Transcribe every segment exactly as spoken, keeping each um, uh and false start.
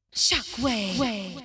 Shockwave.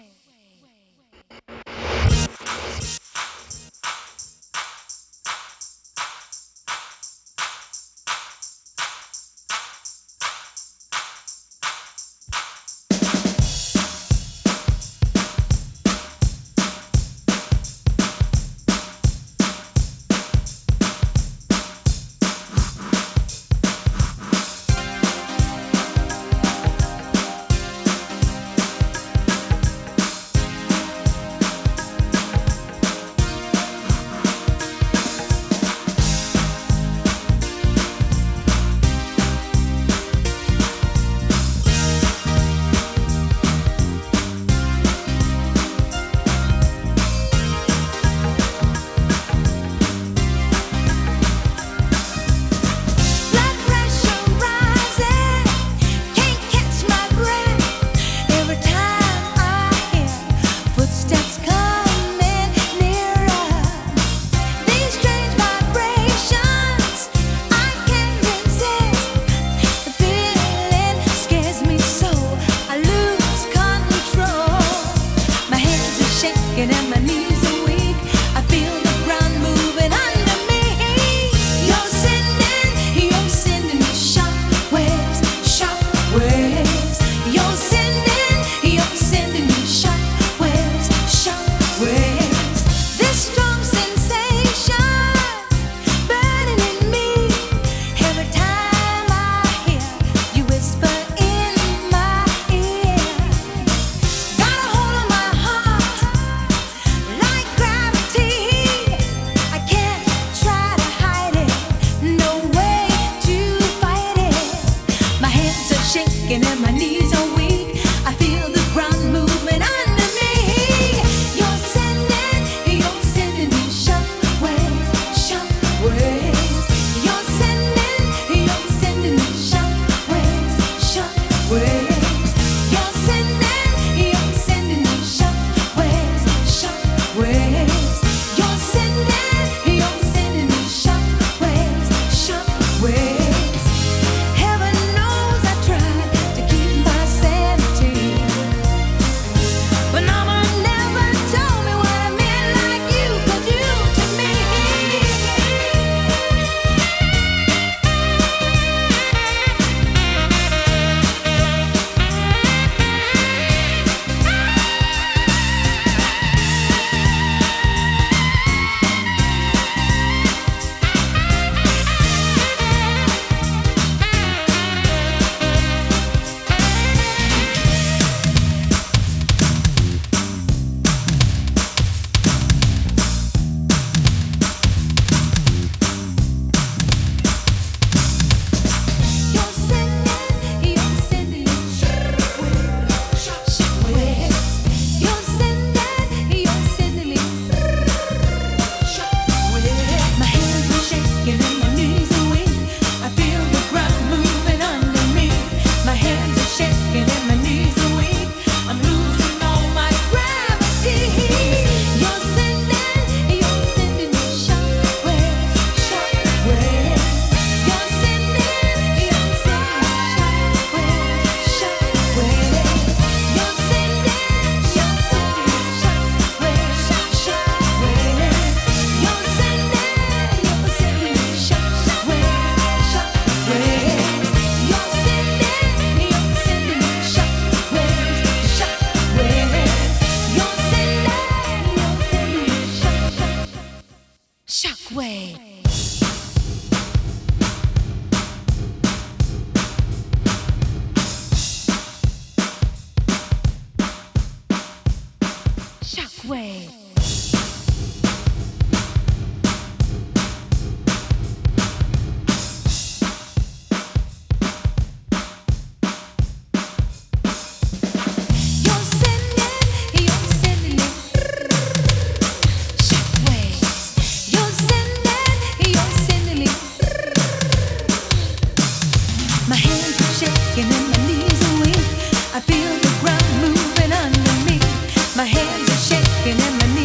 And my knees are weak. I feel the ground moving under me. You're sending, you're sending me shockwaves, shockwaves. You're sending, you're sending me shockwaves, shockwaves. This strong sensation burning in me. Every time I hear you whisper in my ear. Got a hold of my heart like gravity. I can't try to hide it, no way to fight it. My hands are shaking and my knees are weak. I feel the ground moving under me. You're sending, you're sending me shockwaves, shockwaves. You're sending, you're sending me shockwaves, shockwaves. You're sending, you're sending me shockwaves, shockwaves. You're sending, you're sending me shockwaves, shockwaves. Heaven knows I tried to keep my sanity, but Mama never told me what I meant like you could do to me. You're sending, you're sending me shockwaves, shockwaves. You're sending, you're sending me shockwaves. My hands are shaking and my knees are weak. I feel the ground moving under me. My hands are shaking and my knees are weak. I'm losing all my gravity. You're sending, you're sending me shockwaves, shockwaves. You're sending, you're sending shockwaves, shockwaves. You're sending, you're sending shockwaves, shockwaves. You're sending, you're sending shockwaves, shockwaves. You're sending, you're sending shockwaves, shockwaves. You're sending, you're sending shockwave. Shockwave. You're sending, you're sending shockwaves. You're sending, you're sending me. My hands are shaking and my knees are weak. I feel the ground moving under me. My hands are shaking and my knees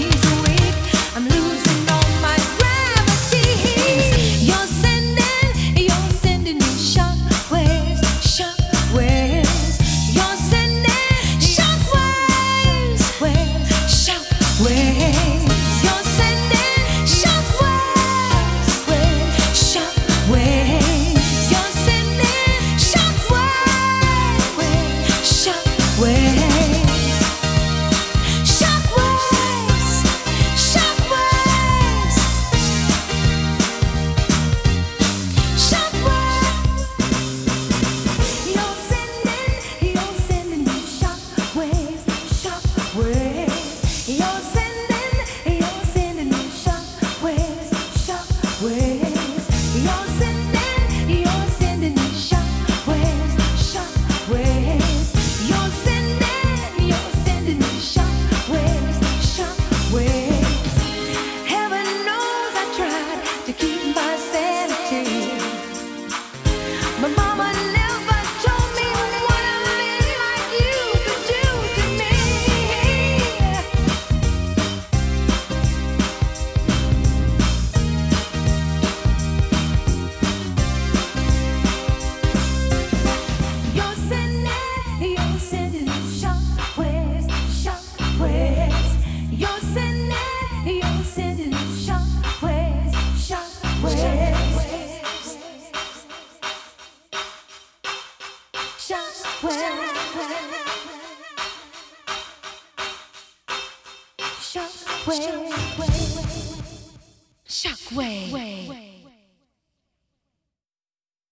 Shockwave. Shockwave.